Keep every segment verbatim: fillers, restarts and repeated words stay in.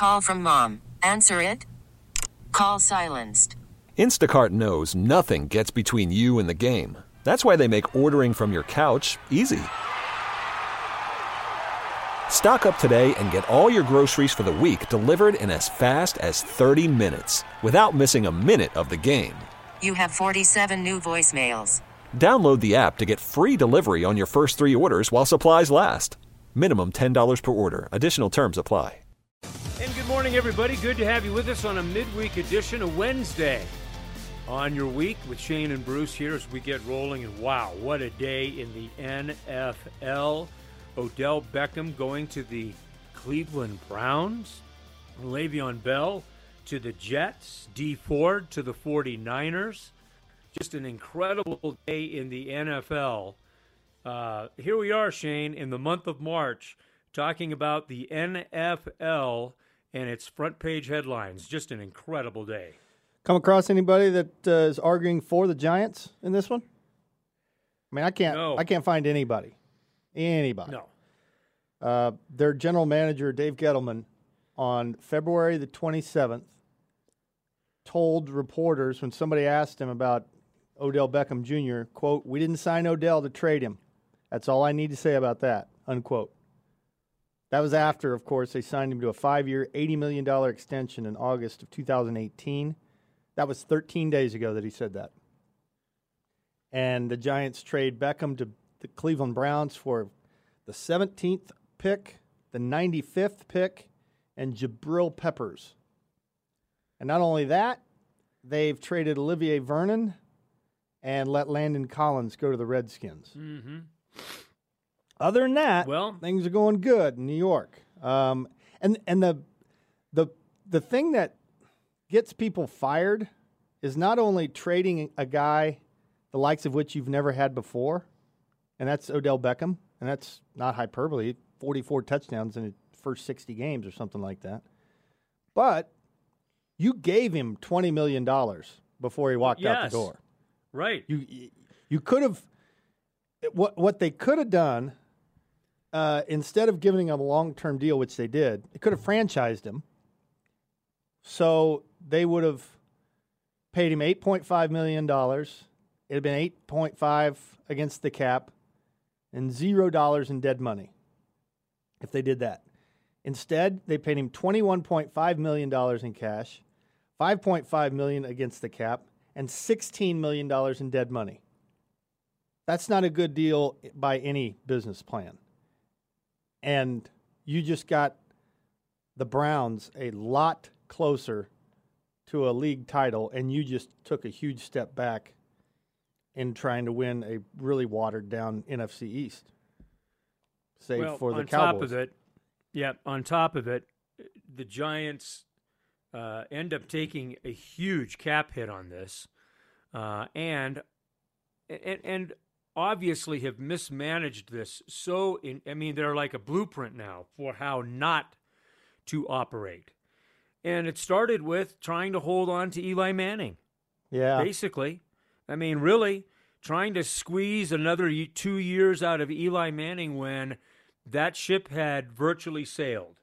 Call from mom. Answer it. Call silenced. Instacart knows nothing gets between you and the game. That's why they make ordering from your couch easy. Stock up today and get all your groceries for the week delivered in as fast as thirty minutes without missing a minute of the game. You have forty-seven new voicemails. Download the app to get free delivery on your first three orders while supplies last. Minimum ten dollars per order. Additional terms apply. And good morning, everybody. Good to have you with us on a midweek edition of Wednesday on your week with Shane and Bruce here as we get rolling. And wow, what a day in the N F L. Odell Beckham going to the Cleveland Browns. Le'Veon Bell to the Jets. Dee Ford to the forty-niners. Just an incredible day in the N F L. Uh, here we are, Shane, in the month of March, talking about the N F L and its front page headlines. Just an incredible day. Come across anybody that uh, is arguing for the Giants in this one? I mean, I can't. No. I can't find anybody. Anybody. No. Uh, their general manager, Dave Gettleman, on February the twenty-seventh, told reporters when somebody asked him about Odell Beckham Junior, quote, "We didn't sign Odell to trade him. That's all I need to say about that," unquote. That was after, of course, they signed him to a five-year, eighty million dollars extension in August of two thousand eighteen. That was thirteen days ago that he said that. And the Giants trade Beckham to the Cleveland Browns for the seventeenth pick, the ninety-fifth pick, and Jabril Peppers. And not only that, they've traded Olivier Vernon and let Landon Collins go to the Redskins. Mm-hmm. Other than that, well, things are going good in New York. Um, and and the the the thing that gets people fired is not only trading a guy the likes of which you've never had before, and that's Odell Beckham, and that's not hyperbole, forty-four touchdowns in the first sixty games or something like that. But you gave him twenty million dollars before he walked yes. out the door. Right. You you could have what what they could have done uh, instead of giving him a long-term deal, which they did, they could have franchised him. So they would have paid him eight point five million dollars. It had been eight point five against the cap and zero dollars in dead money if they did that. Instead, they paid him twenty-one point five million dollars in cash, five point five million dollars against the cap, and sixteen million dollars in dead money. That's not a good deal by any business plan. And you just got the Browns a lot closer to a league title, and you just took a huge step back in trying to win a really watered-down N F C East, save well, for the on Cowboys. top of it, yeah, on top of it, the Giants uh, end up taking a huge cap hit on this, uh, and and and obviously have mismanaged this. So, in, I mean, they're like a blueprint now for how not to operate. And it started with trying to hold on to Eli Manning. Yeah. Basically. I mean, really, trying to squeeze another two years out of Eli Manning when that ship had virtually sailed.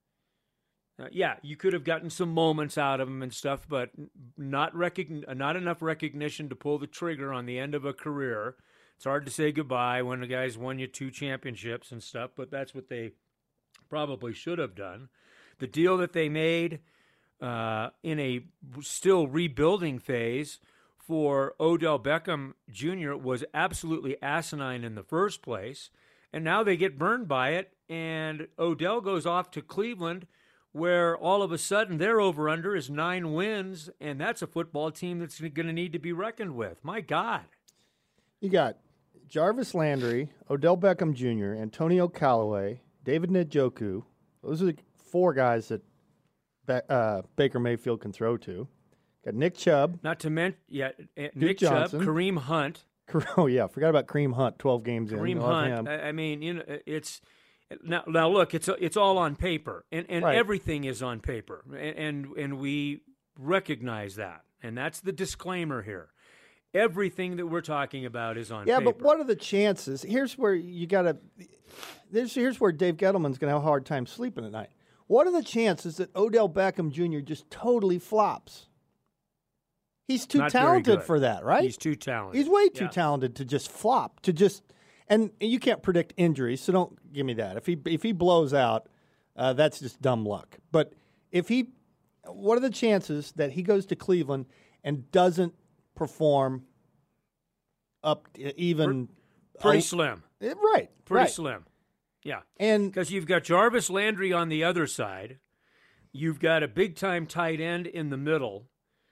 Uh, yeah, you could have gotten some moments out of him and stuff, but not recogn- not enough recognition to pull the trigger on the end of a career. It's hard to say goodbye when the guy's won you two championships and stuff, but that's what they probably should have done. The deal that they made uh, in a still rebuilding phase for Odell Beckham Junior was absolutely asinine in the first place, and now they get burned by it, and Odell goes off to Cleveland, where all of a sudden their over-under is nine wins, and that's a football team that's going to need to be reckoned with. My God. You got Jarvis Landry, Odell Beckham Junior, Antonio Callaway, David Njoku. Those are the four guys that uh, Baker Mayfield can throw to. Got Nick Chubb. Not to mention, yeah, Nick Duke Chubb, Johnson. Kareem Hunt. Oh, yeah, forgot about Kareem Hunt, twelve games in. Kareem Love Hunt. him. I I mean, you know, it's now. Now look, it's it's all on paper, and and Right. everything is on paper, and, and and we recognize that, and that's the disclaimer here. Everything that we're talking about is on yeah, paper. but what are the chances? Here's where you got to. Here's here's where Dave Gettleman's going to have a hard time sleeping at night. What are the chances that Odell Beckham Junior just totally flops? He's too Not very talented good. for that, right? He's too talented. He's way too Yeah. talented to just flop. To just, and you can't predict injuries, so don't give me that. If he if he blows out, uh, that's just dumb luck. But if he, what are the chances that he goes to Cleveland and doesn't perform up to even Pretty oh, slim. eh, right? Pretty right. slim. Yeah. And Because you've got Jarvis Landry on the other side. You've got a big-time tight end in the middle.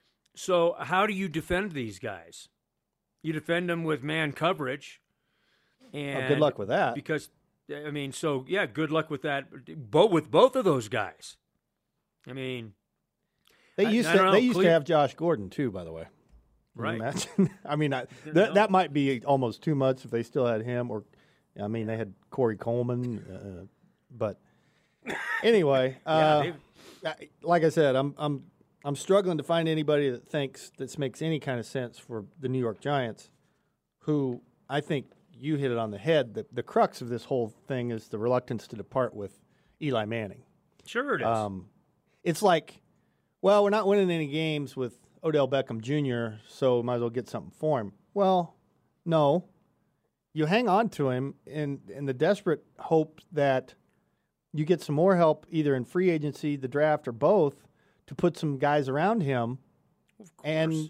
So how do you defend these guys? You defend them with man coverage. And well, good luck with that. Because, I mean, so, yeah, good luck with that. Both with both of those guys. I mean, They I- used I to don't know, they used Cle- to have Josh Gordon too, by the way. Can you Right. imagine? I mean, I, No. that that might be almost too much if they still had him. Or, I mean, they had Corey Coleman, uh, but anyway, uh, they've- I- like I said, I'm I'm I'm struggling to find anybody that thinks this makes any kind of sense for the New York Giants, who I think you hit it on the head. The the crux of this whole thing is the reluctance to depart with Eli Manning. sure it is. Um, it's like, well, we're not winning any games with Odell Beckham Junior, so might as well get something for him. Well, no. You hang on to him in, in the desperate hope that you get some more help either in free agency, the draft, or both to put some guys around him. Of course. And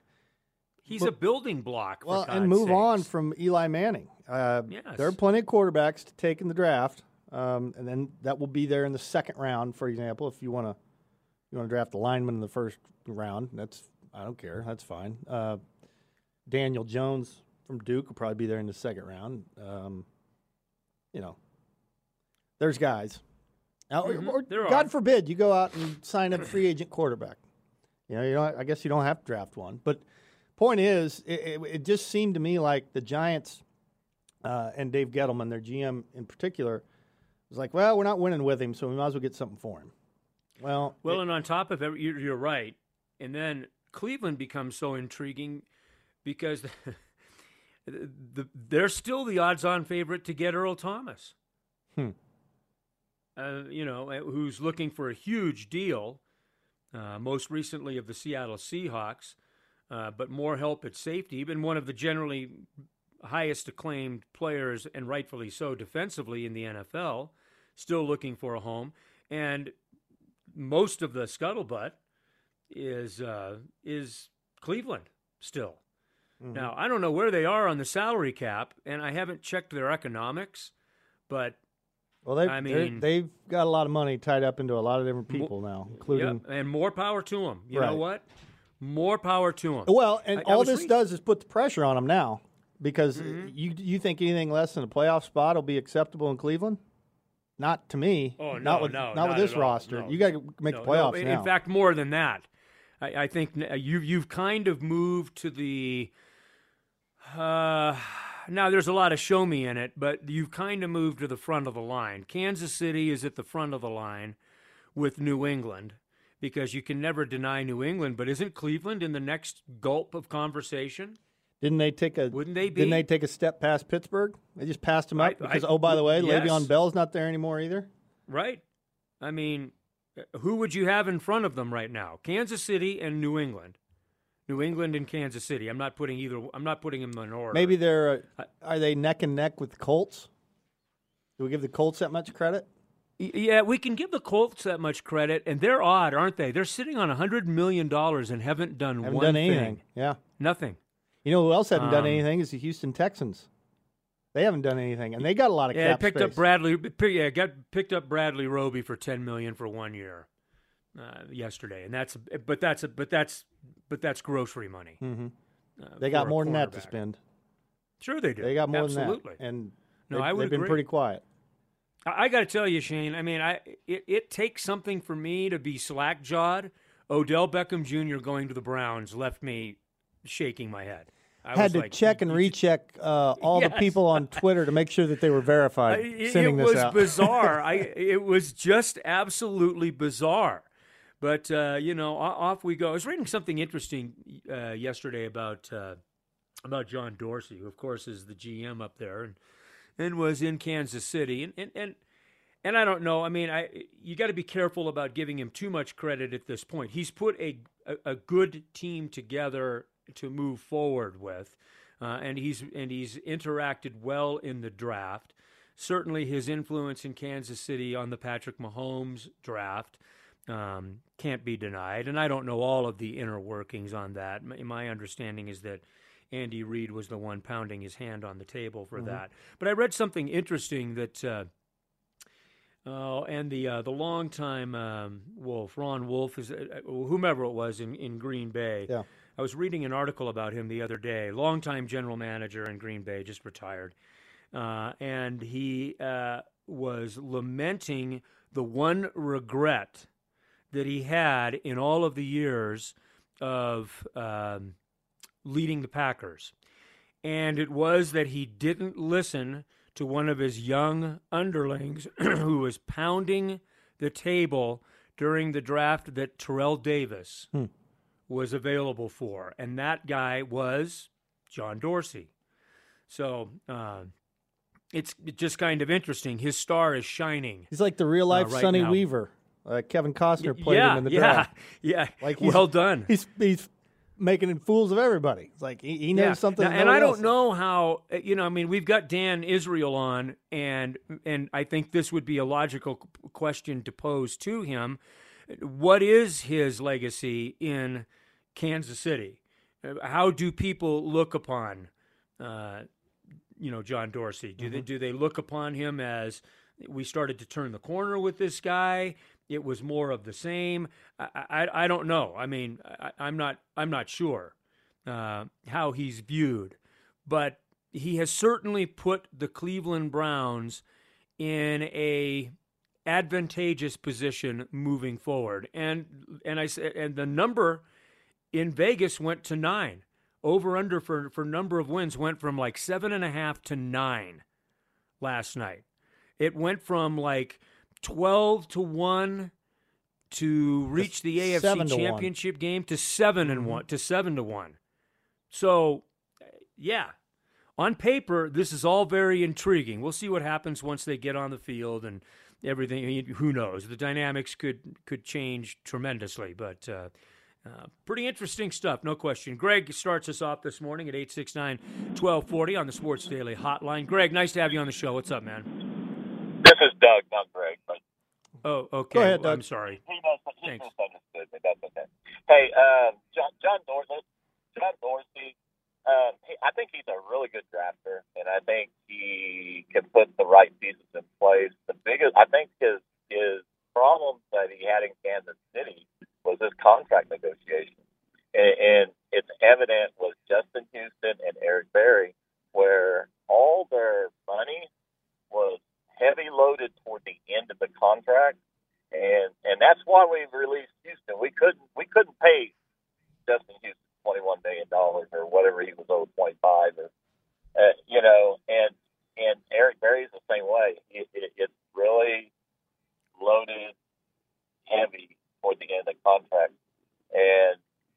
He's but- a building block, for well, God's and move on sakes. from Eli Manning. Uh, Yes. There are plenty of quarterbacks to take in the draft, um, and then that will be there in the second round, for example, if you want to you want to draft a lineman in the first round. That's I don't care. That's fine. Uh, Daniel Jones from Duke will probably be there in the second round. Um, you know, there's guys. Now, Mhm, or, there God are. forbid you go out and sign a free agent quarterback. You know, you don't, I guess you don't have to draft one. But point is, it, it, it just seemed to me like the Giants uh, and Dave Gettleman, their G M in particular, was like, well, we're not winning with him, so we might as well get something for him. Well, Well, it- and on top of it, you're, you're right. And then Cleveland becomes so intriguing because the, the, they're still the odds-on favorite to get Earl Thomas. Hmm. Uh, you know, uh, who's looking for a huge deal, uh, most recently of the Seattle Seahawks, uh, but more help at safety. Been one of the generally highest acclaimed players, and rightfully so, defensively in the N F L, still looking for a home. And most of the scuttlebutt is uh, is Cleveland still. Mhm. Now, I don't know where they are on the salary cap, and I haven't checked their economics, but well, they've, I they're- mean- they've got a lot of money tied up into a lot of different people now, including. yeah, and more power to them. You Right. know what? More power to them. Well, and I- I all was this reading- does is put the pressure on them now, because Mm-hmm. you you think anything less than a playoff spot will be acceptable in Cleveland? Not to me. Oh, not no, with no, not, not with this at all. roster. No. You got to make No, the playoffs no, in, now. in fact, more than that. I, I think n- you've you've kind of moved to the. Uh, now there's a lot of show me in it, but you've kind of moved to the front of the line. Kansas City is at the front of the line with New England, because you can never deny New England. But isn't Cleveland in the next gulp of conversation? Didn't they take a? Wouldn't they Didn't be? they take a step past Pittsburgh? They just passed them up I- because I- oh, by the way, yes. Le'Veon Bell's not there anymore either. Right. I mean, who would you have in front of them right now? Kansas City and New England. New England and Kansas City. I'm not putting either. I'm not putting them in order. Maybe they're uh, are they neck and neck with the Colts? Do we give the Colts that much credit? Y- Yeah, we can give the Colts that much credit, and they're odd, aren't they? They're sitting on a hundred million dollars and haven't done Haven't one done thing. anything. Yeah. Nothing. You know who else hasn't done Um, anything is the Houston Texans. They haven't done anything, and they got a lot of Yeah, cap picked space. up Bradley. pick- Yeah, got picked up Bradley Roby for ten million for one year uh, yesterday, and that's. But that's. A, but that's. But that's grocery money. Mhm. uh, They got for a more than that to quarterback. spend. Sure, they do. They got more Absolutely. than that, and No, they've, I would they've been agree. pretty quiet. I, I got to tell you, Shane. I mean, I it, it takes something for me to be slack jawed. Odell Beckham Junior going to the Browns left me shaking my head. I Had was to like, check and recheck uh, all the Yes. people on Twitter to make sure that they were I- verified. it, sending it this was out. bizarre. I it was just absolutely bizarre. But uh, you know, o- off we go. I was reading something interesting uh, yesterday about uh, about John Dorsey, who of course is the G M up there, and and was in Kansas City, and and, and And I don't know. I mean, I you got to be careful about giving him too much credit at this point. He's put a a, a good team together to move forward with, uh, and he's and he's interacted well in the draft. Certainly, his influence in Kansas City on the Patrick Mahomes draft um, can't be denied. And I don't know all of the inner workings on that. My, my understanding is that Andy Reid was the one pounding his hand on the table for mm-hmm. that. But I read something interesting that. Uh, Oh, and the uh, the longtime um, Wolf, Ron Wolf, is uh, whomever it was in, in Green Bay. Yeah. I was reading an article about him the other day. Longtime general manager in Green Bay, just retired, uh, and he uh, was lamenting the one regret that he had in all of the years of um, leading the Packers, and it was that he didn't listen to one of his young underlings who was pounding the table during the draft that Terrell Davis hmm. was available for. And that guy was John Dorsey. So uh, it's just kind of interesting. His star is shining. He's like the real-life uh, right Sonny now. Weaver. Uh, Kevin Costner played yeah, him in the yeah, draft. Yeah, like well done. He's he's making fools of everybody. It's like he, he knows yeah. something. Now, that and I don't else. know how, you know, I mean, we've got Dan Israel on, and and I think this would be a logical question to pose to him. What is his legacy in Kansas City? How do people look upon, uh, you know, John Dorsey? Do mm-hmm. they do they look upon him as we started to turn the corner with this guy? It was more of the same. I, I, I don't know. I mean, I, I'm not I'm not sure uh, how he's viewed, but he has certainly put the Cleveland Browns in a advantageous position moving forward. And and I said, and the number in Vegas went to nine. Over under for for number of wins went from like seven and a half to nine last night. It went from like twelve to one to reach the A F C Championship game to seven and one to seven to one. So, yeah, on paper, this is all very intriguing. We'll see what happens once they get on the field and everything. I mean, who knows? The dynamics could could change tremendously, but uh, uh, pretty interesting stuff, no question. Greg starts us off this morning at eight six nine, one two four zero on the Sports Daily Hotline. Greg, nice to have you on the show. What's up, man? This is Doug, not Greg. But oh, okay. Go ahead, well, Doug. I'm sorry. He, must, he Thanks. misunderstood me. That's okay. Hey, uh, John, John Dorsey, John Dorsey um, he, I think he's a really good drafter, and I think he can put the right pieces in place. The biggest, I think his, his problem that he had in Kansas City was his contract negotiations. And, and it's evident with Justin Houston and Eric Berry, where all their money was heavy loaded toward the end of the contract, and and that's why we released Houston. We couldn't we couldn't pay Justin Houston twenty-one million dollars or whatever he was owed, twenty-five, or uh, you know, and and Eric Berry's the same way. It, it, it's really loaded heavy toward the end of the contract, and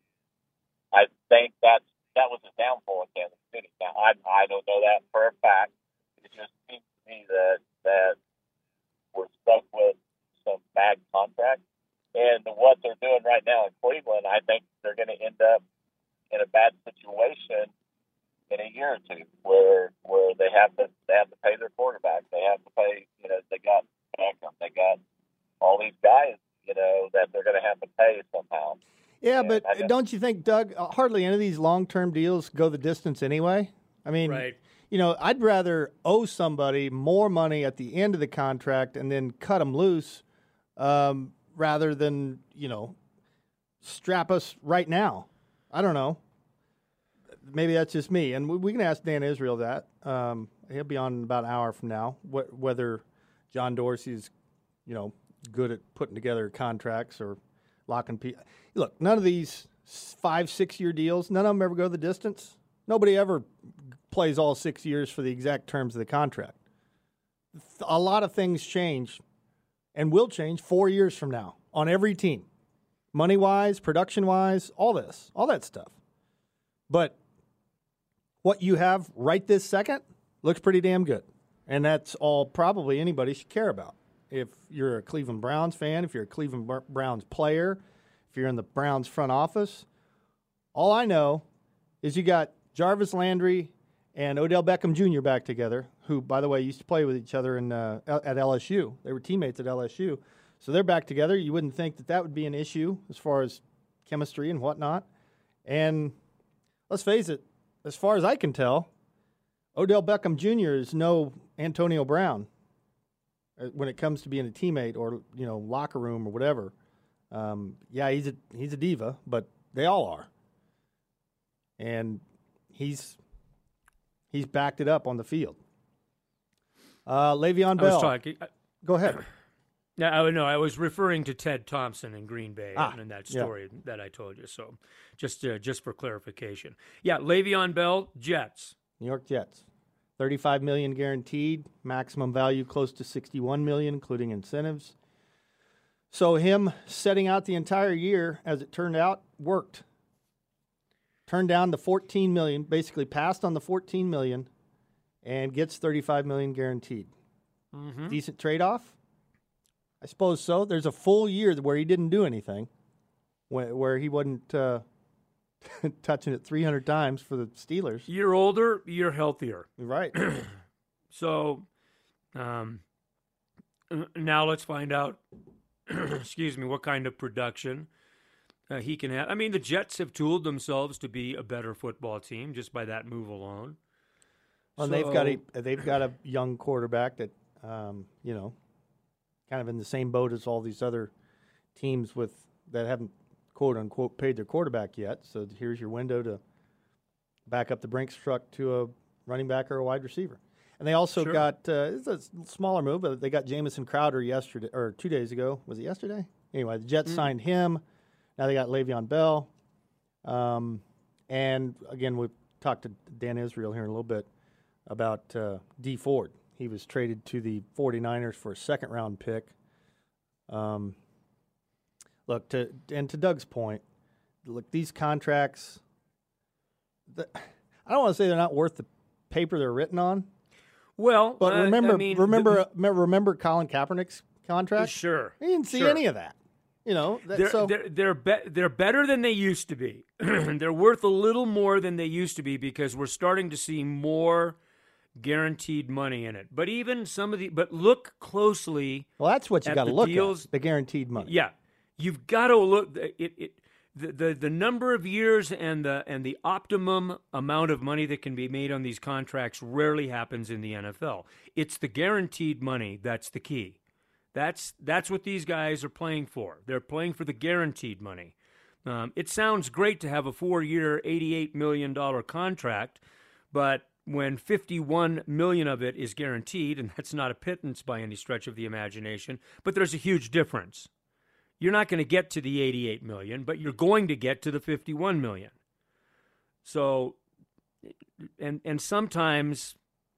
I think that's that was his downfall in Kansas City. Now I I don't know that for a fact. It just seems to me that that we're stuck with some bad contracts. And what they're doing right now in Cleveland, I think they're going to end up in a bad situation in a year or two, where where they have to they have to pay their quarterback, they have to pay, you know, they got Beckham, they got all these guys, you know, that they're going to have to pay somehow. Yeah, and but just, don't you think, Doug? Hardly any of these long-term deals go the distance anyway. I mean, right. You know, I'd rather owe somebody more money at the end of the contract and then cut them loose, um, rather than, you know, strap us right now. I don't know. Maybe that's just me. And we, we can ask Dan Israel that. Um, he'll be on in about an hour from now, wh- whether John Dorsey's, you know, good at putting together contracts or locking people. Look, none of these five, six-year deals, none of them ever go the distance. Nobody ever plays all six years for the exact terms of the contract. A lot of things change and will change four years from now on every team. Money-wise, production-wise, all this, all that stuff. But what you have right this second looks pretty damn good. And that's all probably anybody should care about. if you're a Cleveland Browns fan, if you're a Cleveland Browns player, if you're in the Browns front office. All I know is you got Jarvis Landry and Odell Beckham Junior back together, who, by the way, used to play with each other in uh, at L S U. They were teammates at L S U. So they're back together. You wouldn't think that that would be an issue as far as chemistry and whatnot. And let's face it, as far as I can tell, Odell Beckham Junior is no Antonio Brown when it comes to being a teammate or, you know, locker room or whatever. Um, yeah, he's a he's a diva, but they all are. And he's he's backed it up on the field. Uh, Le'Veon Bell. I was talking. Go ahead. No, I no, I was referring to Ted Thompson in Green Bay Ah, and that story yeah. that I told you. So, just uh, just for clarification, yeah, Le'Veon Bell, Jets, New York Jets, thirty-five million dollars guaranteed, maximum value close to sixty-one million dollars, including incentives. So him setting out the entire year, as it turned out, worked. Turned down the fourteen million dollars, basically passed on the fourteen million dollars, and gets thirty-five million dollars guaranteed. mm-hmm. Decent trade-off? I suppose so. There's a full year where he didn't do anything, where, where he wasn't uh, touching it three hundred times for the Steelers. You're older, you're healthier. Right. So, um, now let's find out, excuse me, what kind of production uh, he can have. I mean, the Jets have tooled themselves to be a better football team just by that move alone. Well, so, they've got a they've got a young quarterback that, um, you know, kind of in the same boat as all these other teams with that haven't, quote unquote, paid their quarterback yet. So here's your window to back up the Brinks truck to a running back or a wide receiver. And they also Sure. got uh, it's a smaller move, but they got Jamison Crowder yesterday or two days ago. Was it yesterday? Anyway, the Jets Mm. signed him. Now they got Le'Veon Bell. Um, and again, we talked to Dan Israel here in a little bit about uh, Dee Ford. He was traded to the 49ers for a second-round pick. Um, look, to and to Doug's point, look, these contracts, the, I don't want to say they're not worth the paper they're written on, Well, but uh, remember, I mean, remember, the, remember Colin Kaepernick's contract? sure. He didn't see sure. any of that. You know, that, They're so they're they're, be- they're better than they used to be. They're worth a little more than they used to be because we're starting to see more guaranteed money in it. But even some of the but look closely. well, that's what you at got to the look deals- at, the guaranteed money. Yeah, you've got to look it it. The, the the number of years and the and the optimum amount of money that can be made on these contracts rarely happens in the N F L. It's the guaranteed money that's the key. That's that's what these guys are playing for. They're playing for the guaranteed money. Um, it sounds great to have a four-year, eighty-eight million dollars contract, but when fifty-one million dollars of it is guaranteed, and that's not a pittance by any stretch of the imagination, but there's a huge difference. You're not going to get to the eighty-eight million dollars, but you're going to get to the fifty-one million dollars. So, and and sometimes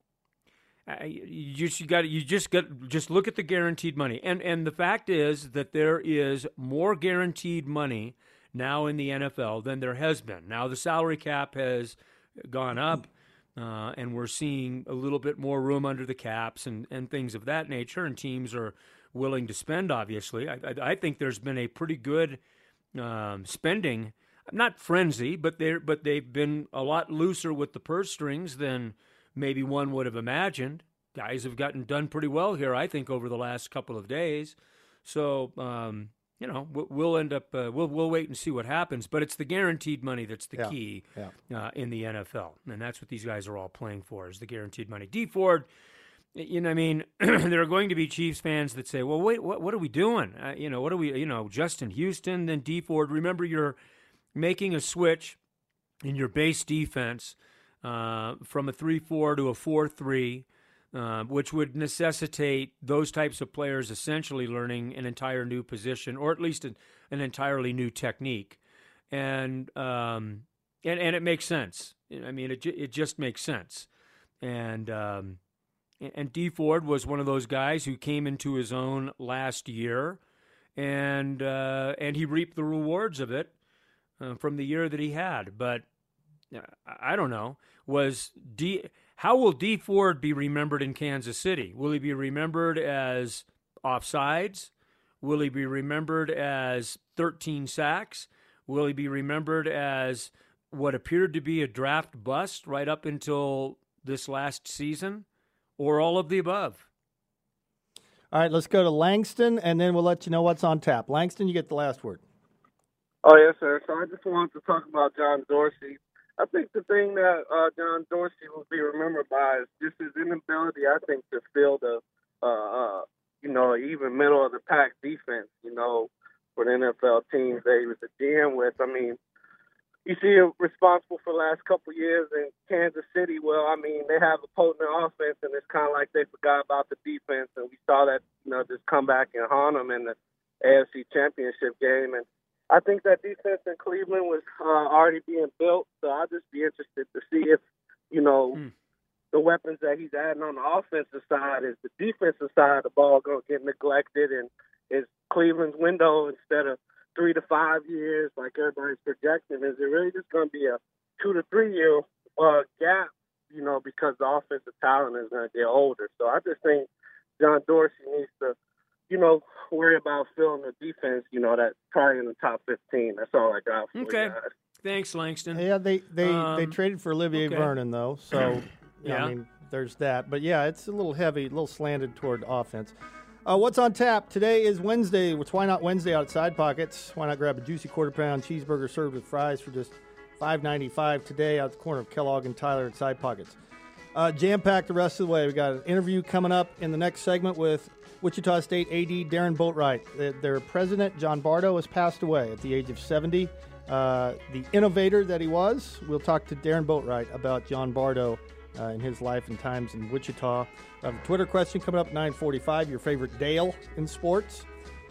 uh, you just you got you just got just look at the guaranteed money, and and the fact is that there is more guaranteed money now in the N F L than there has been. Now the salary cap has gone up, uh, and we're seeing a little bit more room under the caps and and things of that nature, and teams are willing to spend, obviously. I, I, I think there's been a pretty good um, spending, not frenzy, but they're but they've been a lot looser with the purse strings than maybe one would have imagined. Guys have gotten done pretty well here, I think, over the last couple of days. So, um, you know, we'll, we'll end up uh, we'll we'll wait and see what happens. But it's the guaranteed money that's the Yeah, key yeah. Uh, in the N F L, and that's what these guys are all playing for: is the guaranteed money. Dee Ford. You know, I mean, there are going to be Chiefs fans that say, "Well, wait, what? What are we doing? Uh, you know, what are we? You know, Justin Houston, then Dee Ford. Remember, you're making a switch in your base defense uh, from a three four to a four three, uh, which would necessitate those types of players essentially learning an entire new position, or at least an, an entirely new technique, and um, and and it makes sense. I mean, it it just makes sense, and. Um, And Dee Ford was one of those guys who came into his own last year, and uh, and he reaped the rewards of it uh, from the year that he had. But uh, I don't know. Was D? How will Dee Ford be remembered in Kansas City? Will he be remembered as offsides? Will he be remembered as thirteen sacks? Will he be remembered as what appeared to be a draft bust right up until this last season? Or all of the above? All right, let's go to Langston, and then we'll let you know what's on tap. Langston, you get the last word. Oh, yes, sir. So I just wanted to talk about John Dorsey. I think the thing that uh, John Dorsey will be remembered by is just his inability, I think, to field a, uh, uh, you know, even middle of the pack defense, you know, for the N F L teams that he was a G M with. I mean, you see him responsible for the last couple of years in Kansas City. Well, I mean, they have a potent offense, and it's kind of like they forgot about the defense, and we saw that, you know, just come back and haunt them in the A F C Championship game. And I think that defense in Cleveland was uh, already being built, so I'll just be interested to see if, you know, mm. the weapons that he's adding on the offensive side, is the defensive side of the ball going to get neglected, and is Cleveland's window, instead of three to five years like everybody's projecting, is it really just going to be a two to three year uh, gap, you know, because the offensive talent is going to get older. So I just think John Dorsey needs to, you know, worry about filling the defense, you know, that's probably in the top fifteen. That's all I got for okay. you guys. Thanks, Langston. Yeah, they they, um, they traded for Olivier okay. Vernon, though, so, yeah. I mean, there's that. But, yeah, it's a little heavy, a little slanted toward offense. Uh, what's on tap? Today is Wednesday. It's Why Not Wednesday out at Side Pockets. Why not grab a juicy quarter-pound cheeseburger served with fries for just five ninety-five today out at the corner of Kellogg and Tyler at Side Pockets. Uh, jam-packed the rest of the way. We got an interview coming up in the next segment with Wichita State A D Darren Boatwright. Their president, John Bardo, has passed away at the age of seventy. Uh, the innovator that he was. We'll talk to Darren Boatwright about John Bardo uh, and his life and times in Wichita. I have a Twitter question coming up at nine forty-five. Your favorite Dale in sports.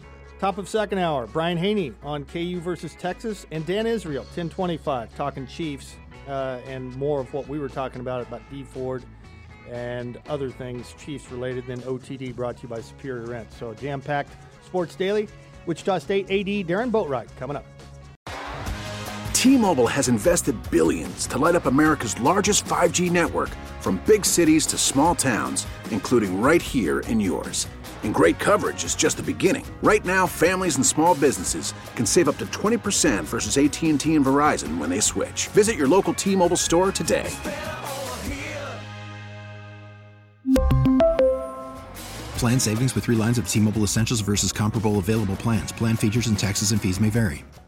Top of second hour, Brian Haney on K U versus Texas, and Dan Israel, ten twenty-five, talking Chiefs uh, and more of what we were talking about, about Dee Ford and other things Chiefs related. Then O T D brought to you by Superior Rent. So jam-packed Sports Daily. Wichita State A D Darren Boatwright coming up. T-Mobile has invested billions to light up America's largest five G network, from big cities to small towns, including right here in yours. And great coverage is just the beginning. Right now, families and small businesses can save up to twenty percent versus A T and T and Verizon when they switch. Visit your local T-Mobile store today. Plan savings with three lines of T-Mobile Essentials versus comparable available plans. Plan features and taxes and fees may vary.